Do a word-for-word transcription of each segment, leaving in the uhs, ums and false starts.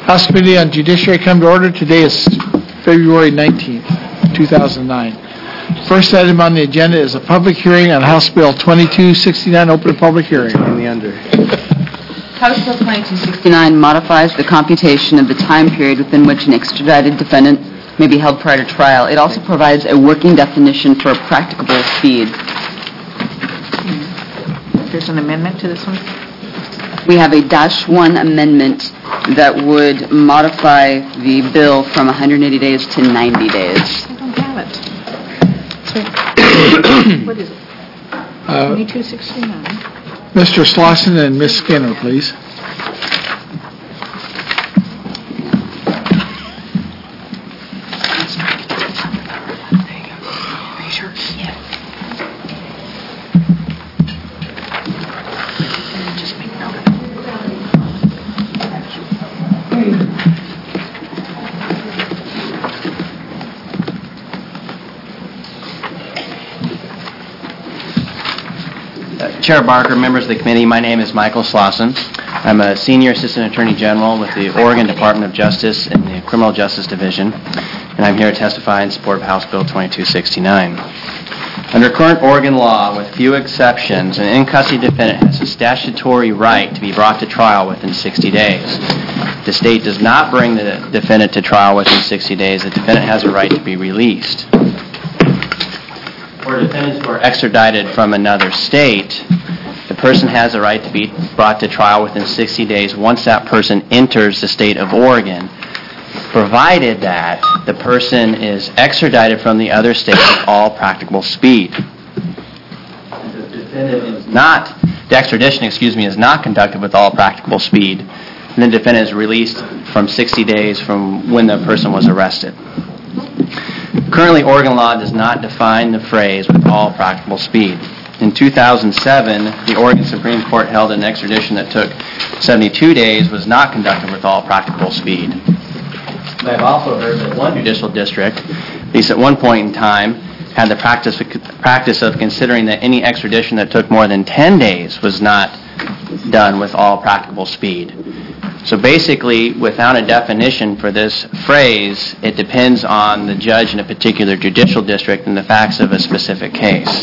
House Committee on Judiciary come to order. Today is February nineteenth, two thousand nine. First item on the agenda is a public hearing on House Bill twenty-two sixty-nine. Open public hearing. House Bill twenty-two sixty-nine modifies the computation of the time period within which an extradited defendant may be held prior to trial. It also provides a working definition for practicable speed. There's an amendment to this one? We have a dash one amendment that would modify the bill from one hundred eighty days to ninety days. I don't have it. What is it? Uh, twenty-two sixty-nine. Mister Slauson and Miz Skinner, please. Chair Barker, members of the committee, my name is Michael Slauson. I'm a Senior Assistant Attorney General with the Oregon Department of Justice in the Criminal Justice Division, and I'm here to testify in support of House Bill twenty-two sixty-nine. Under current Oregon law, with few exceptions, an in-custody defendant has a statutory right to be brought to trial within sixty days. If the state does not bring the defendant to trial within sixty days, the defendant has a right to be released. For defendants who are extradited from another state, the person has a right to be brought to trial within sixty days once that person enters the state of Oregon, provided that the person is extradited from the other state with all practicable speed. The defendant is not, the extradition, excuse me, is not conducted with all practicable speed, and the defendant is released from sixty days from when the person was arrested. Currently, Oregon law does not define the phrase with all practicable speed. In two thousand seven, the Oregon Supreme Court held an extradition that took seventy-two days was not conducted with all practicable speed. I've also heard that one judicial district, at least at one point in time, had the practice, practice of considering that any extradition that took more than ten days was not done with all practicable speed. So basically, without a definition for this phrase, it depends on the judge in a particular judicial district and the facts of a specific case.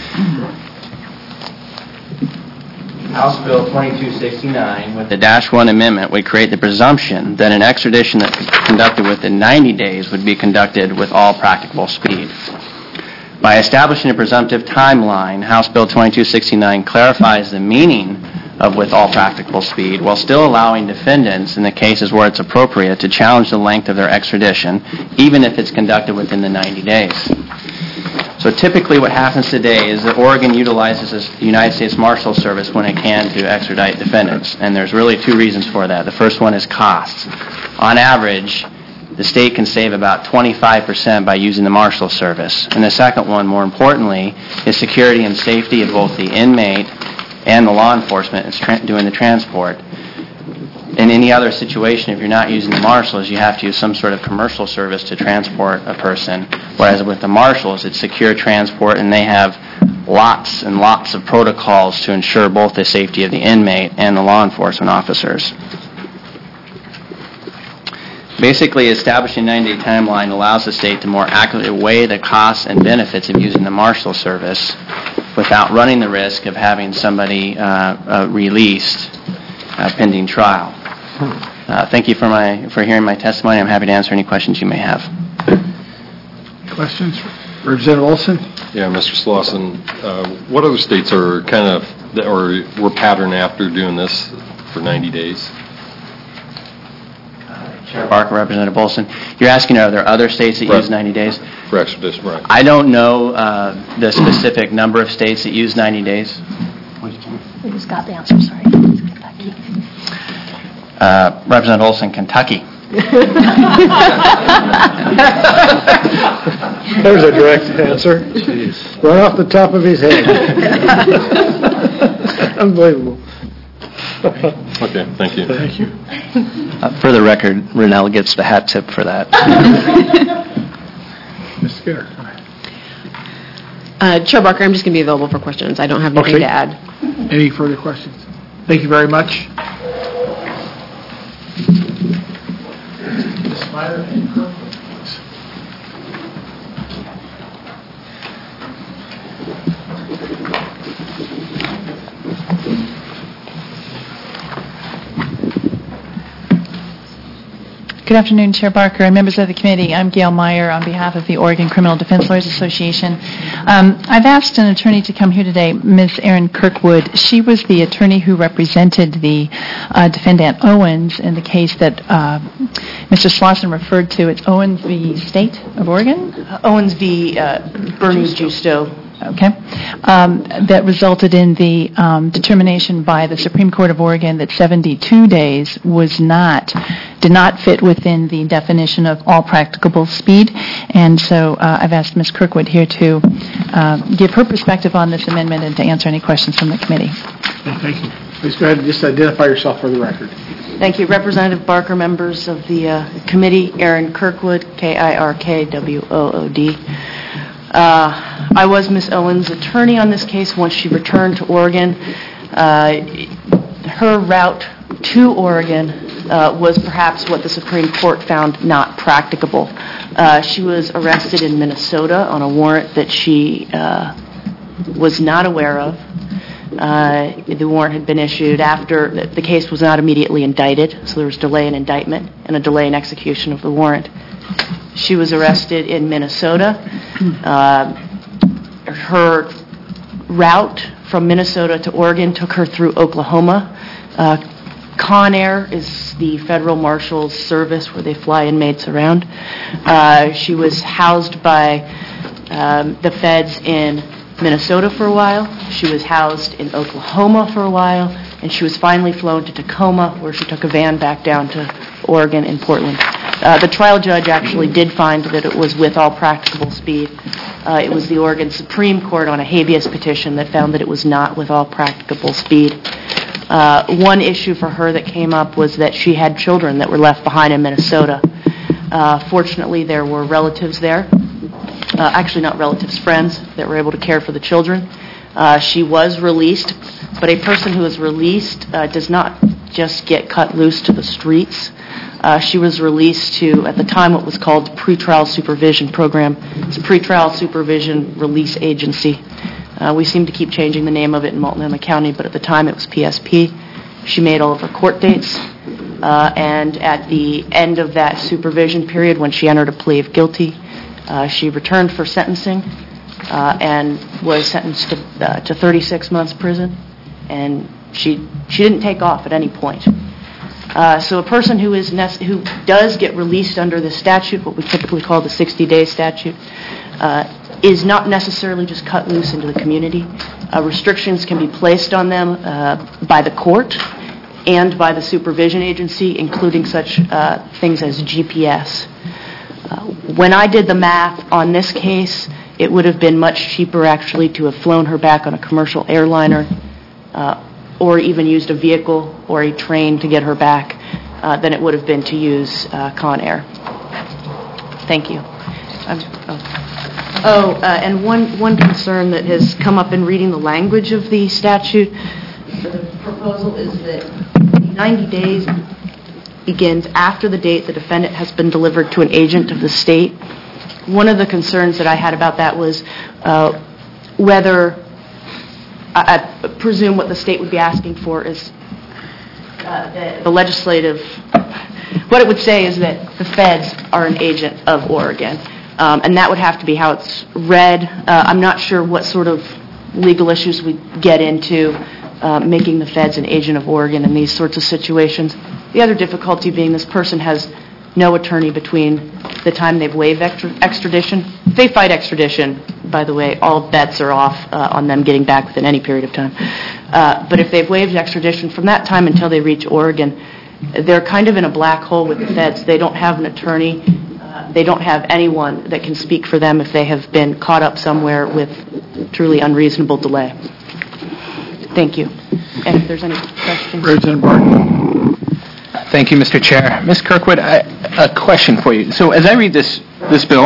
House Bill twenty-two sixty-nine, with the dash one amendment, would create the presumption that an extradition that conducted within ninety days would be conducted with all practicable speed. By establishing a presumptive timeline, House Bill twenty-two sixty-nine clarifies the meaning of with all practicable speed, while still allowing defendants, in the cases where it's appropriate, to challenge the length of their extradition, even if it's conducted within the ninety days. So typically what happens today is that Oregon utilizes the United States Marshal Service when it can to extradite defendants, and there's really two reasons for that. The first one is costs. On average, the state can save about twenty-five percent by using the Marshal Service. And the second one, more importantly, is security and safety of both the inmate and the law enforcement is tra- doing the transport. In any other situation, if you're not using the marshals, you have to use some sort of commercial service to transport a person, whereas with the marshals, it's secure transport, and they have lots and lots of protocols to ensure both the safety of the inmate and the law enforcement officers. Basically, establishing a ninety-day timeline allows the state to more accurately weigh the costs and benefits of using the marshal service without running the risk of having somebody uh, uh, released uh, pending trial. Uh, thank you for my for hearing my testimony. I'm happy to answer any questions you may have. Questions? Representative Olson? Yeah, Mister Slauson, uh, what other states are kind of, or were patterned after doing this for ninety days? Chair Barker, Representative Olson. You're asking, are there other states that right. use ninety days? For extradition, right. I don't know uh, the specific number of states that use ninety days. We just got the answer, sorry. Kentucky. Uh, Representative Olson, Kentucky. There's a direct answer. Jeez. Right off the top of his head. Unbelievable. Okay, thank you. Thank you. Uh, for the record, Renell gets the hat tip for that. Miz Skinner. Uh, Chair Barker, I'm just going to be available for questions. I don't have anything Okay. to add. Any further questions? Thank you very much. Meyer and Kirkwood, please. Good afternoon, Chair Barker and members of the committee. I'm Gail Meyer on behalf of the Oregon Criminal Defense Lawyers Association. Um, I've asked an attorney to come here today, Miz Erin Kirkwood. She was the attorney who represented the uh, defendant Owens in the case that uh, Mister Slauson referred to. It's Owens v. State of Oregon? Owens v. Uh, Bernie Justo. Okay. Um, that resulted in the um, determination by the Supreme Court of Oregon that seventy-two days was not, did not fit within the definition of all practicable speed. And so uh, I've asked Miz Kirkwood here to uh, give her perspective on this amendment and to answer any questions from the committee. Okay, thank you. Please go ahead and just identify yourself for the record. Thank you. Representative Barker, members of the uh, committee, Erin Kirkwood, K I R K W O O D. Uh, I was Miz Owens' attorney on this case once she returned to Oregon. Uh, her route to Oregon uh, was perhaps what the Supreme Court found not practicable. Uh, she was arrested in Minnesota on a warrant that she uh, was not aware of. Uh, the warrant had been issued after the, the case was not immediately indicted, so there was delay in indictment and a delay in execution of the warrant. She was arrested in Minnesota. Uh, her route from Minnesota to Oregon took her through Oklahoma. Uh, Con Air is the federal marshal's service where they fly inmates around. Uh, she was housed by um, the feds in Minnesota for a while. She was housed in Oklahoma for a while, and she was finally flown to Tacoma, where she took a van back down to Oregon and Portland. Uh, the trial judge actually did find that it was with all practicable speed. Uh, it was the Oregon Supreme Court on a habeas petition that found that it was not with all practicable speed. Uh, one issue for her that came up was that she had children that were left behind in Minnesota. Uh, fortunately, there were relatives there, uh, actually not relatives, friends, that were able to care for the children. Uh, she was released, but a person who is released uh, does not just get cut loose to the streets. Uh, she was released to, at the time, what was called the Pretrial Supervision Program. It's a Pretrial Supervision Release Agency. Uh, we seem to keep changing the name of it in Multnomah County, but at the time it was P S P. She made all of her court dates, uh, and at the end of that supervision period, when she entered a plea of guilty, uh, she returned for sentencing uh, and was sentenced to, uh, to thirty-six months prison, and she she didn't take off at any point. Uh, so a person who is nec- who does get released under the statute, what we typically call the sixty-day statute, uh, is not necessarily just cut loose into the community. Uh, restrictions can be placed on them uh, by the court and by the supervision agency, including such uh, things as G P S. Uh, when I did the math on this case, it would have been much cheaper actually to have flown her back on a commercial airliner uh, or even used a vehicle or a train to get her back uh, than it would have been to use uh, Con Air. Thank you. I'm, oh, oh uh, and one, one concern that has come up in reading the language of the statute for the proposal is that ninety days begins after the date the defendant has been delivered to an agent of the state. One of the concerns that I had about that was uh, whether I, I presume what the state would be asking for is uh, the, the legislative, what it would say is that the feds are an agent of Oregon, um, and that would have to be how it's read. Uh, I'm not sure what sort of legal issues we get into uh, making the feds an agent of Oregon in these sorts of situations. The other difficulty being this person has no attorney between the time they've waived extra, extradition. If they fight extradition, by the way, all bets are off uh, on them getting back within any period of time. Uh, but if they've waived extradition from that time until they reach Oregon, they're kind of in a black hole with the feds. They don't have an attorney. Uh, they don't have anyone that can speak for them if they have been caught up somewhere with truly unreasonable delay. Thank you. And if there's any questions. Representative Barton. Thank you, Mister Chair. Miz Kirkwood, I, a question for you. So as I read this this bill,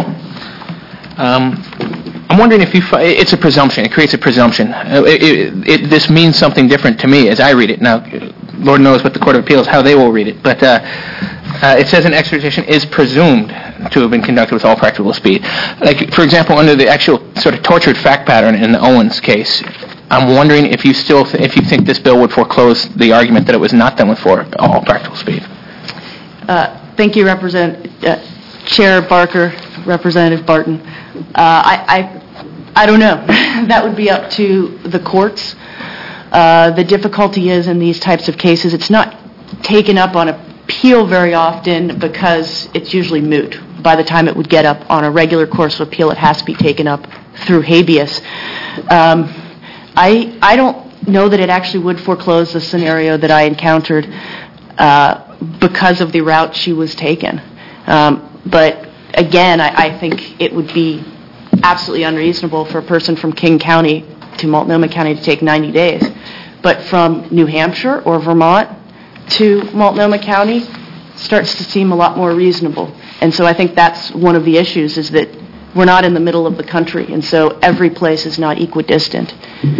um, I'm wondering if you fi- it's a presumption. It creates a presumption. Uh, it, it, it, this means something different to me as I read it. Now, Lord knows what the Court of Appeals, how they will read it. But uh, uh, it says an extradition is presumed to have been conducted with all practical speed. Like, for example, under the actual sort of tortured fact pattern in the Owens case, I'm wondering if you still, th- if you think this bill would foreclose the argument that it was not done with for all practical speed. Uh, Thank you, Represent, uh, Chair Barker, Representative Barton. Uh, I, I, I don't know. That would be up to the courts. Uh, the difficulty is in these types of cases, it's not taken up on appeal very often because it's usually moot. By the time it would get up on a regular course of appeal, it has to be taken up through habeas. Um, I, I don't know that it actually would foreclose the scenario that I encountered uh, because of the route she was taken. Um, but again, I, I think it would be absolutely unreasonable for a person from King County to Multnomah County to take ninety days. But from New Hampshire or Vermont to Multnomah County starts to seem a lot more reasonable. And so I think that's one of the issues, is that we're not in the middle of the country, and so every place is not equidistant.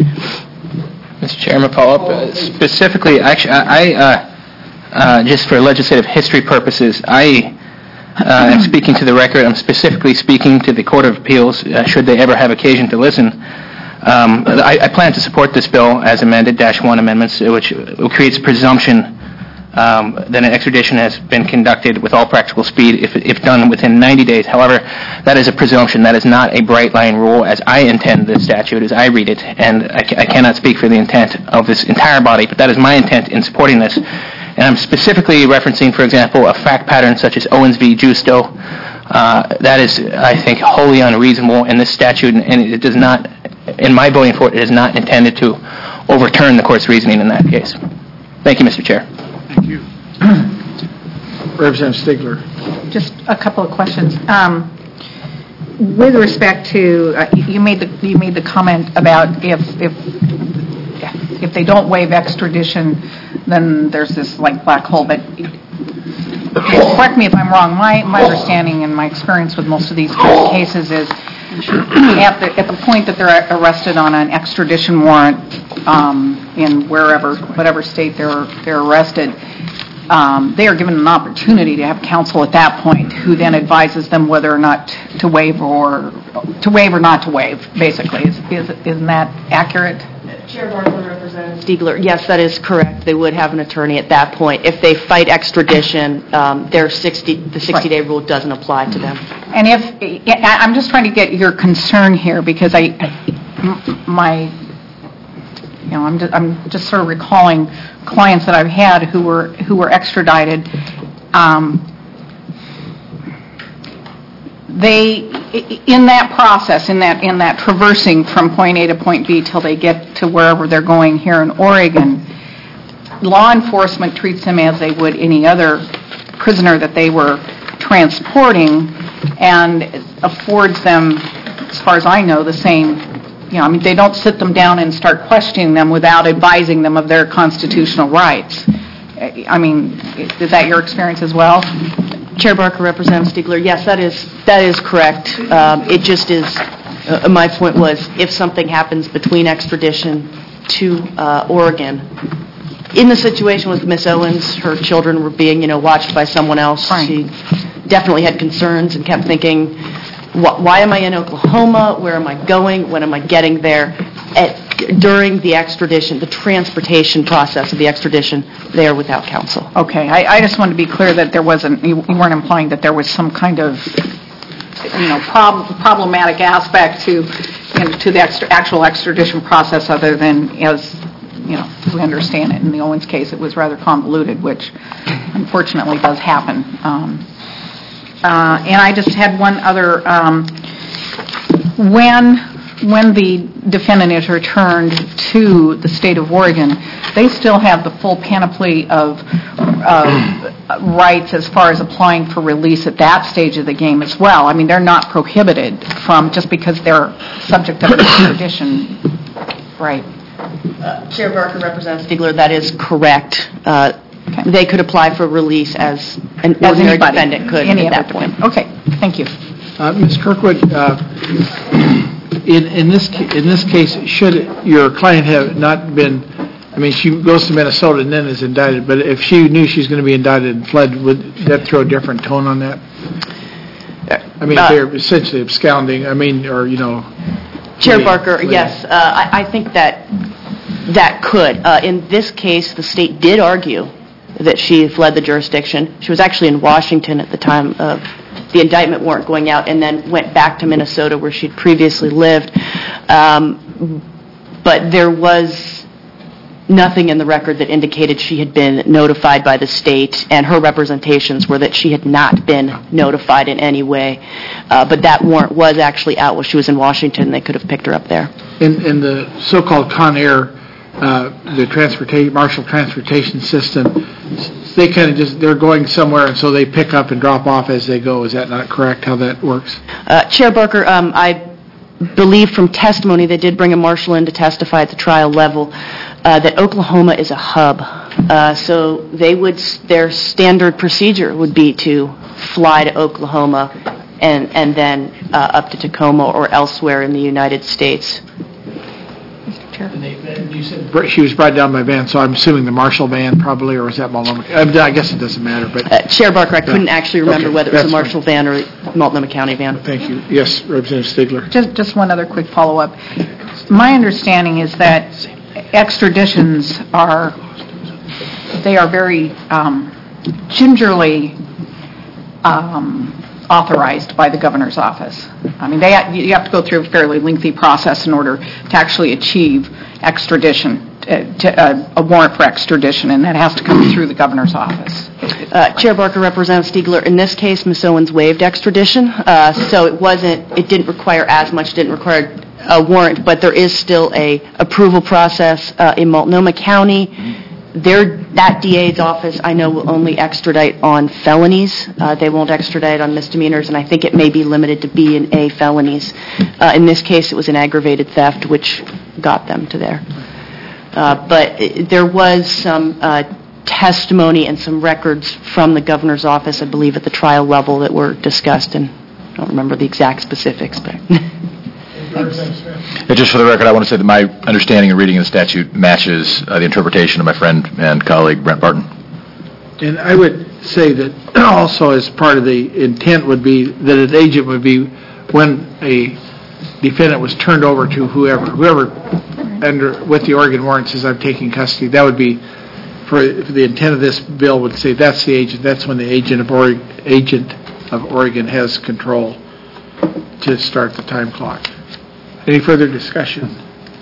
Mister Chairman, follow up. Uh, specifically, actually, I, I uh, uh, just for legislative history purposes, I uh, am speaking to the record. I'm specifically speaking to the Court of Appeals, uh, should they ever have occasion to listen. Um, I, I plan to support this bill as amended, dash one amendments, which creates presumption um, that an extradition has been conducted with all practical speed if, if done within ninety days. However, that is a presumption. That is not a bright line rule as I intend the statute, as I read it, and I, ca- I cannot speak for the intent of this entire body, but that is my intent in supporting this. And I'm specifically referencing, for example, a fact pattern such as Owens v. Justo. Uh, that is, I think, wholly unreasonable in this statute, and it does not, in my voting for it, it is not intended to overturn the court's reasoning in that case. Thank you, Mister Chair. Thank you. Representative Stigler. Just a couple of questions. Um, with respect to, uh, you made the you made the comment about if if if they don't waive extradition, then there's this like black hole. But correct me if I'm wrong. My my understanding and my experience with most of these cases is at the at the point that they're arrested on an extradition warrant um, in wherever whatever state they're they're arrested. Um, they are given an opportunity to have counsel at that point, who then advises them whether or not to waive or to waive or not to waive. Basically, is, is isn't that accurate? Chair Barker, Representative Stiegler, yes, that is correct. They would have an attorney at that point. If they fight extradition, um, their sixty the sixty-day rule doesn't apply to them. And if I'm just trying to get your concern here, because I my. You know, I'm just, I'm just sort of recalling clients that I've had who were who were extradited. Um, they, in that process, in that in that traversing from point A to point B till they get to wherever they're going here in Oregon, law enforcement treats them as they would any other prisoner that they were transporting, and affords them, as far as I know, the same. You know, I mean, they don't sit them down and start questioning them without advising them of their constitutional rights. I mean, is that your experience as well? Chair Barker, Representative Stiegler, yes, that is that is correct. Um, it just is. Uh, my point was, if something happens between extradition to uh, Oregon, in the situation with Miss Owens, her children were being, you know, watched by someone else. Right. She definitely had concerns and kept thinking, why am I in Oklahoma? Where am I going? When am I getting there? At, during the extradition, the transportation process of the extradition, they are without counsel. Okay, I, I just wanted to be clear that there wasn't, you weren't implying that there was some kind of, you know, prob- problematic aspect to, you know, to the extra, actual extradition process, other than, as, you know, we understand it. In the Owens case, it was rather convoluted, which unfortunately does happen. Um, Uh, and I just had one other, um, when when the defendant is returned to the state of Oregon, they still have the full panoply of uh, rights as far as applying for release at that stage of the game as well. I mean, they're not prohibited from, just because they're subject of extradition. Right. Uh, Chair Barker, Representative Stiegler, that is correct. Uh, Okay. They could apply for release as an as ordinary anybody, defendant could any at that point. Okay, thank you. Uh, Miz Kirkwood, uh, in in this ca- in this case, should your client have not been I mean, she goes to Minnesota and then is indicted, but if she knew she was going to be indicted and fled, would that throw a different tone on that? I mean, Uh, they're essentially absconding, I mean, or, you know... Chair fleeing- Barker, fleeing. yes, uh, I I think that that could. Uh, In this case, the state did argue that she fled the jurisdiction. She was actually in Washington at the time of the indictment warrant going out, and then went back to Minnesota where she'd previously lived. Um, But there was nothing in the record that indicated she had been notified by the state, and her representations were that she had not been notified in any way. Uh, But that warrant was actually out while she was in Washington. They could have picked her up there. In, in the so-called Con Air, uh, the transportation, Marshall Transportation System, they kind of just, they're going somewhere, and so they pick up and drop off as they go. Is that not correct, how that works? Uh, Chair Barker, um, I believe from testimony, they did bring a marshal in to testify at the trial level, uh, that Oklahoma is a hub. Uh, so they would, their standard procedure would be to fly to Oklahoma and, and then uh, up to Tacoma or elsewhere in the United States. And they, and you said br- she was brought down by van, so I'm assuming the Marshall van probably, or was that Multnomah? I I guess it doesn't matter, but, Uh, Chair Barker, I couldn't actually remember Okay, whether it was a that's fine. Marshall van or Multnomah County van. thank you. Yes, Representative Stigler. Just, just one other quick follow-up. My understanding is that extraditions are, they are very um, gingerly um, authorized by the governor's office. I mean, they, ha- you have to go through a fairly lengthy process in order to actually achieve extradition, uh, to, uh, a warrant for extradition, and that has to come through the governor's office. Uh, Chair Barker, Representative Stiegler, in this case, Miz Owens waived extradition, uh, so it wasn't, it didn't require as much, didn't require a warrant, but there is still a approval process uh, in Multnomah County. Their, that D A's office, I know, will only extradite on felonies. Uh, They won't extradite on misdemeanors, and I think it may be limited to B and A felonies. Uh, In this case, it was an aggravated theft, which got them to there. Uh, But it- there was some uh, testimony and some records from the governor's office, I believe, at the trial level that were discussed, and I don't remember the exact specifics, but... Yeah, just for the record, I want to say that my understanding and reading of the statute matches uh, the interpretation of my friend and colleague Brent Barton. And I would say that also as part of the intent would be that an agent would be when a defendant was turned over to whoever, whoever under, with the Oregon warrant says, I'm taking custody, that would be, for, for the intent of this bill would say that's the agent, that's when the agent of Oregon, agent of Oregon has control to start the time clock. Any further discussion?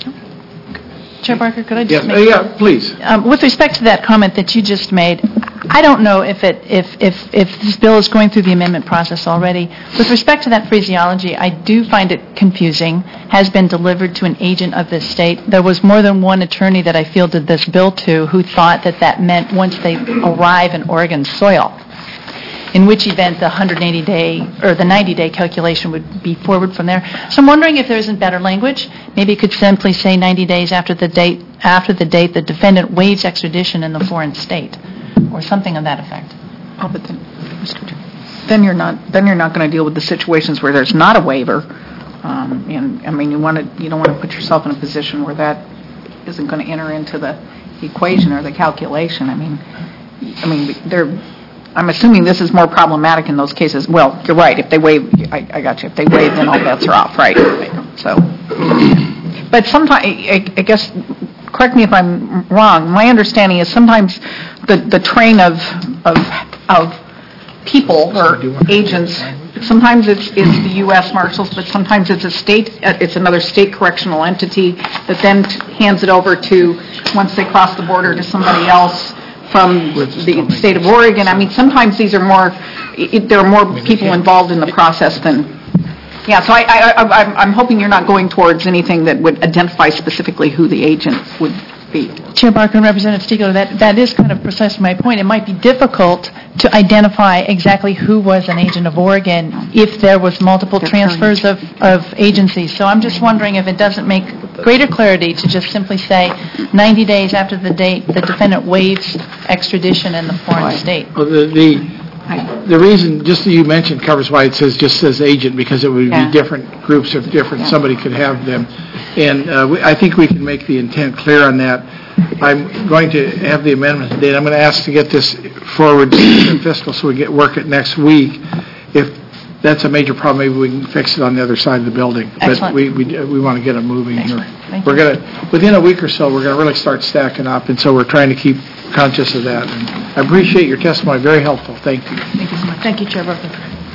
Chair Barker, could I Yes, just uh, make... yeah, please. Um, With respect to that comment that you just made, I don't know if it, if, if, if this bill is going through the amendment process already. With respect to that phraseology, I do find it confusing, has been delivered to an agent of this state. There was more than one attorney that I fielded this bill to who thought that that meant once they arrive in Oregon soil, in which event the one hundred eighty day, or the ninety day calculation would be forward from there. So I'm wondering if there isn't better language. Maybe it could simply say ninety days after the date, after the date the defendant waives extradition in the foreign state, or something of that effect. Oh, but then, Mister Chair, then you're not, then you're not going to deal with the situations where there's not a waiver. Um, and, I mean, you want to, you don't want to put yourself in a position where that isn't going to enter into the equation or the calculation. I mean, I mean, there, I'm assuming this is more problematic in those cases. Well, you're right. If they waive, I, I got you. If they waive, then all bets are off, right? So, but sometimes, I, I guess, correct me if I'm wrong. My understanding is sometimes the, the train of of of people or agents. Sometimes it's, it's the U S Marshals, but sometimes it's a state. It's another state correctional entity that then hands it over to, once they cross the border, to somebody else from the state of Oregon. I mean, sometimes these are more, it, there are more people involved in the process than, yeah, so I, I, I, I'm, I'm hoping you're not going towards anything that would identify specifically who the agent would be. Chair Barker and Representative Stiegler, that, that is kind of precisely my point. It might be difficult to identify exactly who was an agent of Oregon if there was multiple transfers of, of agencies. So I'm just wondering if it doesn't make greater clarity to just simply say ninety days after the date the defendant waives extradition in the foreign state. Well, the, the, the reason, just that you mentioned, covers why it says, just says agent, because it would Yeah. be different groups of different, somebody could have them. And uh, we, I think we can make the intent clear on that. I'm going to have the amendment today. I'm going to ask to get this forward to fiscal so we get work it next week. If that's a major problem, maybe we can fix it on the other side of the building. Excellent. But we, we, we want to get it moving here. Thank We're you. going to, within a week or so, we're going to really start stacking up, and so we're trying to keep conscious of that. And I appreciate your testimony. Very helpful. Thank you. Thank you so much. Thank you, Chair Barker.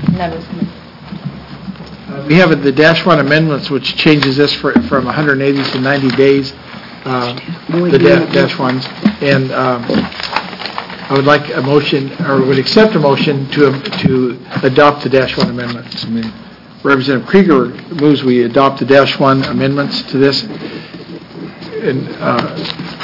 We have the dash one amendments, which changes this for, from one hundred eighty to ninety days, uh, the da- dash ones. And um, I would like a motion, or would accept a motion to to adopt the dash one amendments. Representative Krieger moves we adopt the dash one amendments to this. And uh,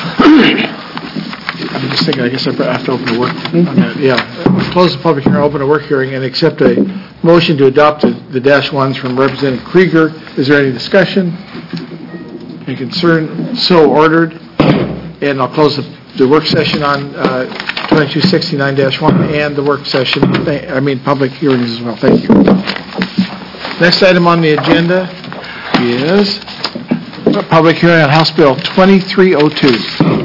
I'm just thinking, I guess I have to open a work, on that. Yeah, close the public hearing, open a work hearing, and accept a motion to adopt the, the dash ones from Representative Krieger. Is there any discussion? Any concern? So ordered. And I'll close the, the work session on uh, twenty-two sixty-nine dash one and the work session, I mean, public hearings as well. Thank you. Next item on the agenda is a public hearing on House Bill twenty-three oh two.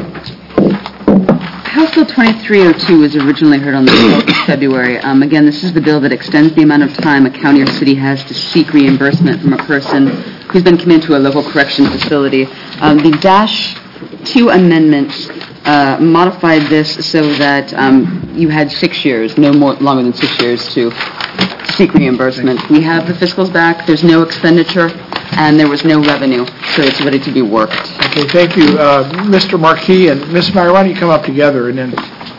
House Bill twenty-three oh two was originally heard on the twelfth of February. Um, again, this is the bill that extends the amount of time a county or city has to seek reimbursement from a person who's been committed to a local correction facility. Um, the Dash two amendments uh, modified this so that um, you had six years, no more longer than six years to seek reimbursement. We have the fiscals back. There's no expenditure, and there was no revenue, so it's ready to be worked. Okay, thank you. Uh, Mister Marquis and Miz Meyer, why don't you come up together, and then,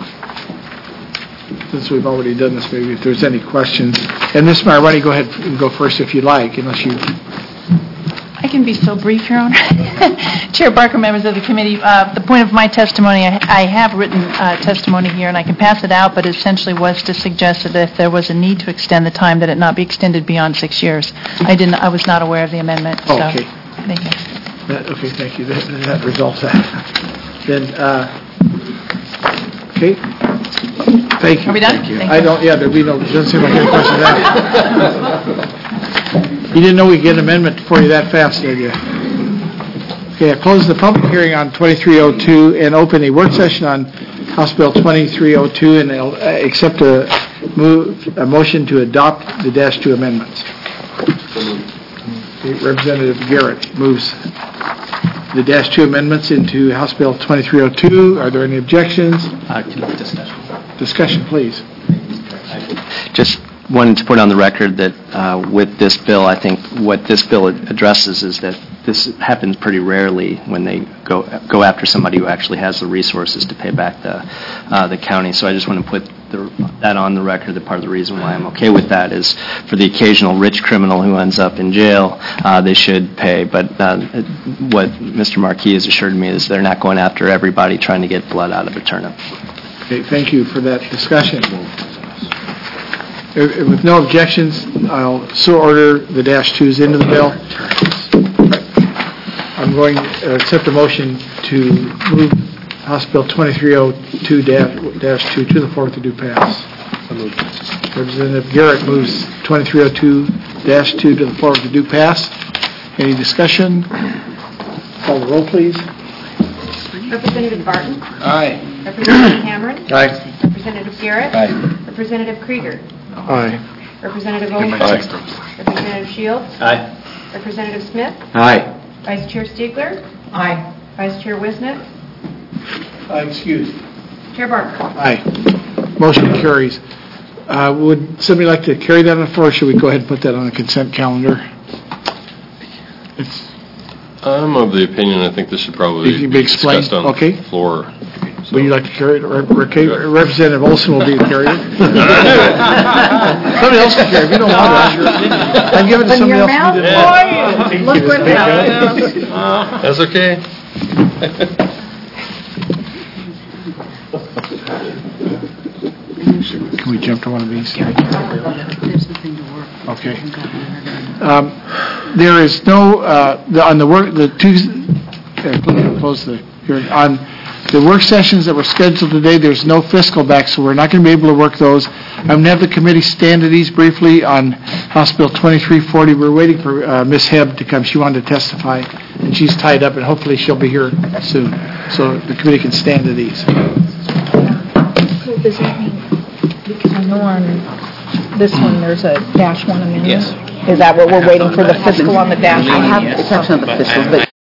since we've already done this, maybe if there's any questions. And Miz Meyer, why don't you go ahead and go first if you'd like, unless you... I can be so brief, Your Honor. Chair Barker, members of the committee, uh, the point of my testimony, I, I have written uh, testimony here, and I can pass it out, but essentially was to suggest that if there was a need to extend the time, that it not be extended beyond six years. I didn't. I was not aware of the amendment. So, okay. Thank you. That, okay, thank you. That, that resolves that. Then, uh, okay. Thank you. Are we done? Thank you. Thank I you. don't, yeah, there be no, doesn't seem like any question now. You didn't know we'd get an amendment for you that fast, did you? Okay, I close the public hearing on twenty-three oh two and open a work session on House Bill twenty-three oh two, and I'll uh, accept a move, a motion to adopt the dash two amendments. Okay, Representative Garrett moves the dash two amendments into House Bill twenty-three oh two. Are there any objections? Uh, discussion. Discussion, please. Just wanted to put on the record that uh, with this bill, I think what this bill addresses is that this happens pretty rarely when they go go after somebody who actually has the resources to pay back the uh, the county. So I just want to put the, that on the record. That part of the reason why I'm okay with that is for the occasional rich criminal who ends up in jail, uh, they should pay. But uh, what Mister Marquis has assured me is they're not going after everybody trying to get blood out of a turnip. Okay, thank you for that discussion. With no objections, I'll so order the dash twos into the bill. I'm going to accept a motion to move House Bill twenty-three oh two dash two to the floor to do pass. Representative Garrett moves twenty-three oh two dash two to the floor to do pass. Any discussion? Call the roll, please. Representative Barton. Aye. Representative Cameron. Aye. Representative Garrett. Aye. Representative Krieger. Aye. Representative Owens. Aye. Representative Shields. Aye. Representative Smith. Aye. Vice Chair Stiegler. Aye. Vice Chair Wisnick. Aye, excuse. Chair Barker. Aye. Motion carries. Uh, Would somebody like to carry that on the floor, or should we go ahead and put that on the consent calendar? It's, I'm of the opinion, I think this should probably It can be be explained, discussed on okay. the floor. Would you like to carry it? Rep- Rep- Representative Olson will be the carrier. Somebody else can carry it. If you don't want it, I'm giving it to Open somebody your else. mouth, who didn't want it. boy. Look what Thank you. That's okay. Can we jump to one of these? Okay. Um, There is no, uh, the- on the work, the Tuesday, okay, close- close the hearing. On the work sessions that were scheduled today, there's no fiscal back, so we're not going to be able to work those. I'm going to have the committee stand at ease briefly on House Bill twenty-three forty. We're waiting for uh, Miz Hebb to come. She wanted to testify, and she's tied up, and hopefully she'll be here soon. so the committee can stand at ease. So does that mean, because I know on this one, there's a dash one amendment? Yes. Is that what we're waiting for, the fiscal on the dash? I have, it's actually not the fiscal, but